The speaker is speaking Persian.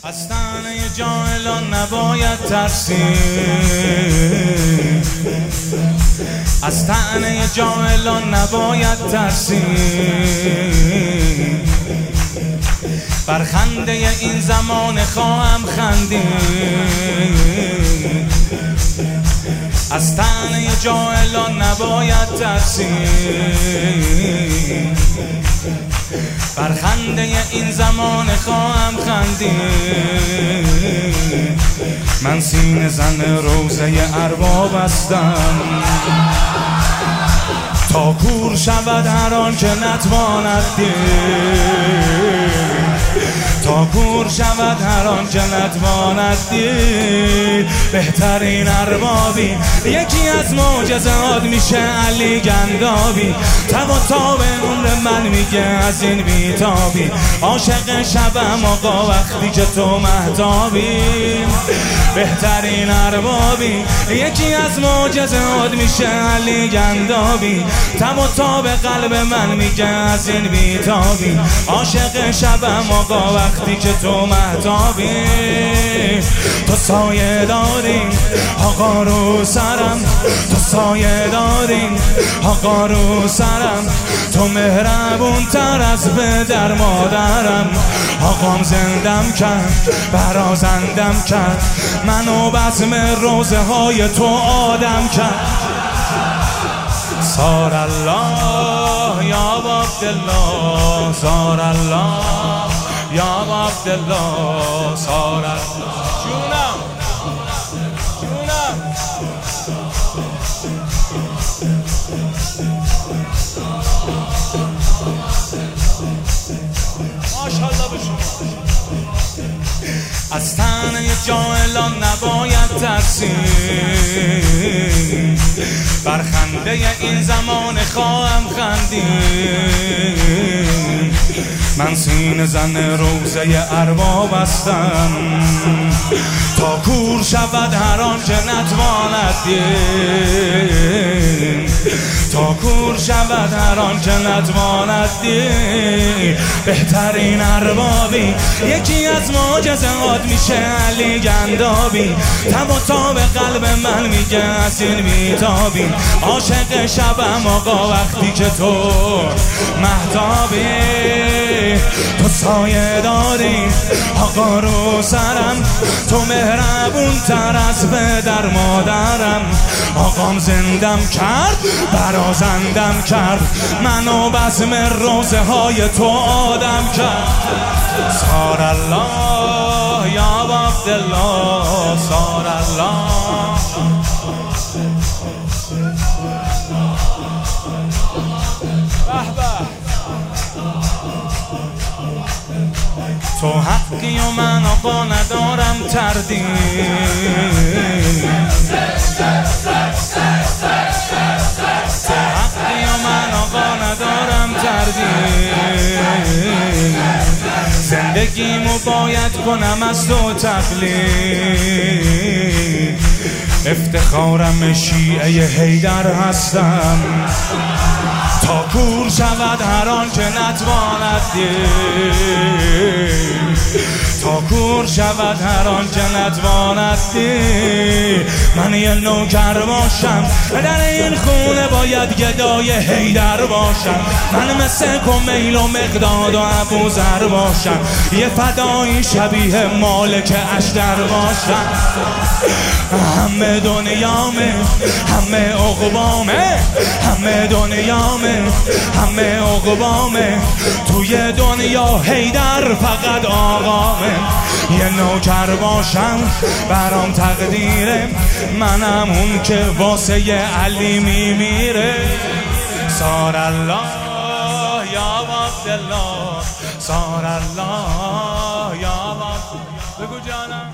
از طعنه جاهلان نباید ترسید، از طعنه جاهلان نباید ترسید، بر خنده این زمان خواهم خندید، از طعنه جاهلان نباید ترسید، بر خنده این زمان خواهم خندید. من سینه زن روزه ارباب هستم، تا کور شود هر آن که نتواند دید، تا کور شود هر آن که نتواند دید. بهترین اربابی یکی از معجزات میشه علی گندابی، تب و تاب عمر من میگه از این بیتابی، عاشق شبم آقا وقتی که تو مهتابی. بهترین اربابی یکی از معجزات میشه علی گندابی، تب و تاب قلب من میگه از این بیتابی، عاشق شبم آقا وقتی که تو مهتابی. تو سایه داری آقا رو سرم، تو سایه داری آقا رو سرم، تو مهربون تر از پدر مادرم. آقام زندم کرد برازندم کرد، منو بزم روزه های تو آدم کرد. سار الله یا عبدالله، سار الله یا عبدالله، سار الله. جونم جونم ماشاءالله به شما. از طعنه جاهلان نباید ترسید، بر خنده این زمان خواهم خندید. من سینه زن روزه ارباب هستم، تا کور شود هر آن که نتواند دید، تا کور شود هر آن که نتواند دید. بهترین اربابی یکی از معجزات میشه علی گندابی، تب و تاب قلب من میگه از این بیتابی، عاشق شبم آقا وقتی که تو مهتابی. تو سایه داری آقا رو سرم، تو مهربون تر از پدر مادرم. آقام زندم کرد برازندم کرد، منو بزم روزه های تو آدم کرد. سار الله یا عبدالله، سار الله. تو حقی و من آقا ندارم تردید، تو حقی و من آقا ندارم تردید. زندگیمو باید کنم از تو تقلید، افتخارم شیعه حیدر هستم، تا کور شود هر آن که نتواند دید، تا کور شود هر آن که نتواند دید. من یه نوکر باشم در این خونه، باید گدای حیدر باشم. من مثل کمیل و مقداد و ابوذر باشم، یه فدایی شبیه مالک اشتر باشم. همه دنیامه همه عقبامه، همه دنیامه همه عقبامه، توی دنیا حیدر فقط آقامه. یه نوکر باشم برام تقدیره، منم اون که واسه علی میمیره. سار الله یا عبدالله، سار الله یا عبدالله. بگو جانم.